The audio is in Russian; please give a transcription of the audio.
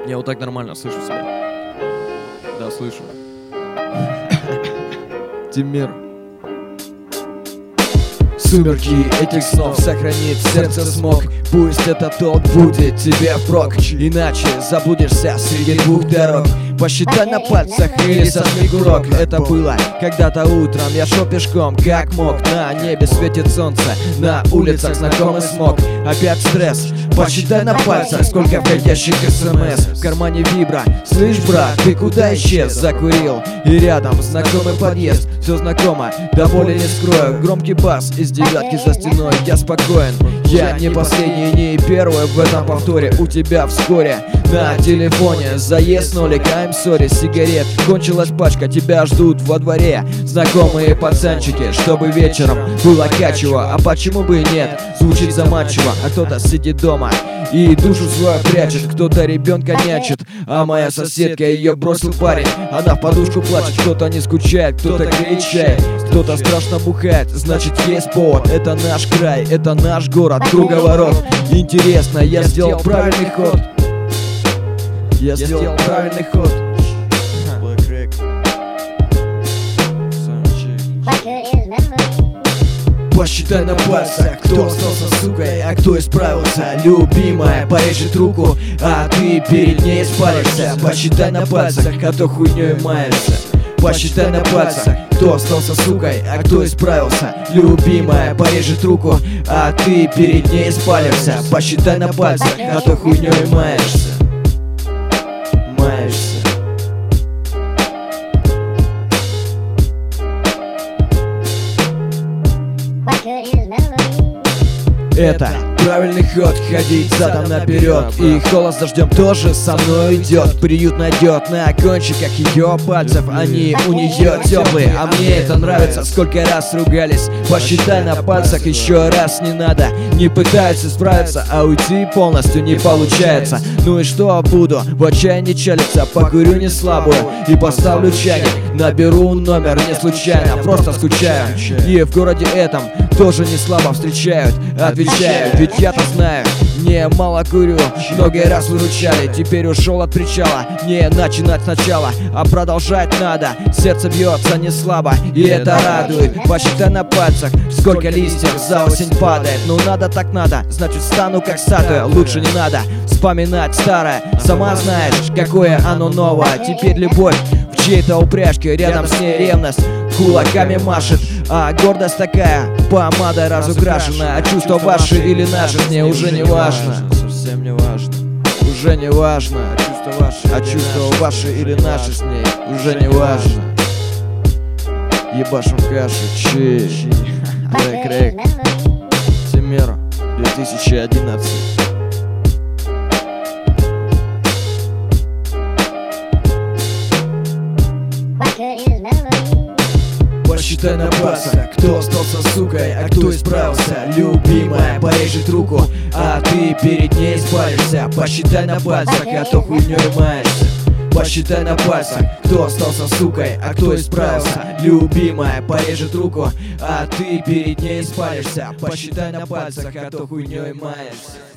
Я вот так нормально слышу себя. Да, слышу. Тимир. Сумерки этих снов сохранит сердце смог. Пусть этот толк будет тебе впрок, иначе заблудишься среди двух дорог. Посчитай на пальцах или сожми курок. Это было когда-то утром, я шел пешком как мог. На небе светит солнце, на улицах знакомый смог. Опять стресс, посчитай на пальцах, сколько входящих смс. В кармане вибра, слышь, брат, ты куда исчез? Закурил, и рядом знакомый подъезд. Все знакомо, до боли не скрою. Громкий бас из девятки за стеной. Я спокоен, я не последний, не первый в этом повторе. У тебя вскоре на телефоне заезд нолик, I'm sorry, сигарет. Кончилась пачка, тебя ждут во дворе знакомые пацанчики, чтобы вечером было качево. А почему бы и нет? Звучит заманчиво. А кто-то сидит дома и душу свою прячет, кто-то ребенка нячет. А моя соседка, ее бросил парень, она в подушку плачет. Кто-то не скучает, кто-то греет чай, кто-то страшно бухает, значит есть повод. Это наш край, это наш город, круговорот. Интересно, я сделал правильный ход. Я сделал правильный ход. Посчитай на пальцах, кто остался сукой, а кто исправился. Любимая порежет руку, а ты перед ней испаришься. Посчитай на пальцах, а то хуйней маешься. Посчитай на пальцах, кто остался сукой, а кто исправился. Любимая порежет руку, а ты перед ней испалишься. Посчитай на пальцах, а то хуйней маешься. Это правильный ход, ходить задом наперед. И холод с дождем тоже со мной идет. Приют найдет на кончиках ее пальцев, они у нее теплые, а мне это нравится. Сколько раз ругались, посчитай на пальцах, еще раз не надо. Не пытаются справиться, а уйти полностью не получается. Ну и что буду в отчаянии чалиться? Покурю не слабую и поставлю чайник. Наберу номер не случайно, просто скучаю. И в городе этом тоже не слабо встречают. Отвечаю, ведь я-то знаю, не мало курю, много раз выручали. Теперь ушел от причала, не начинать сначала, а продолжать надо. Сердце бьется не слабо, и это радует. Посчитай на пальцах, сколько листьев за осень падает. Ну надо так надо, значит стану как статуя. Лучше не надо вспоминать старое, сама знаешь, какое оно новое. Теперь любовь в чьей-то упряжке, рядом с ней ревность кулаками машет. А гордость такая, помадой разукрашена. А чувства ваши или наши с ней уже не важно. Совсем не важно. Уже не важно. А чувства ваши или наши с ней уже не важно. Ебашим кашу, чи. Рэк. Тимир, 2011. Посчитай на пальцах, кто остался сукой, а кто исправился. Любимая порежет руку, а ты перед ней испалишься. Посчитай на пальцах, а то хуйней маешься. Посчитай на пальцах, кто остался сукой, а кто исправился. Любимая порежет руку, а ты перед ней испалишься. Посчитай на пальцах, а то хуйней маешься.